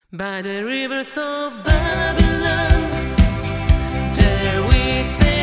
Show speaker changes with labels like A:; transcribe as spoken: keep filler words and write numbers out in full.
A: By the rivers of Babylon, there we sing.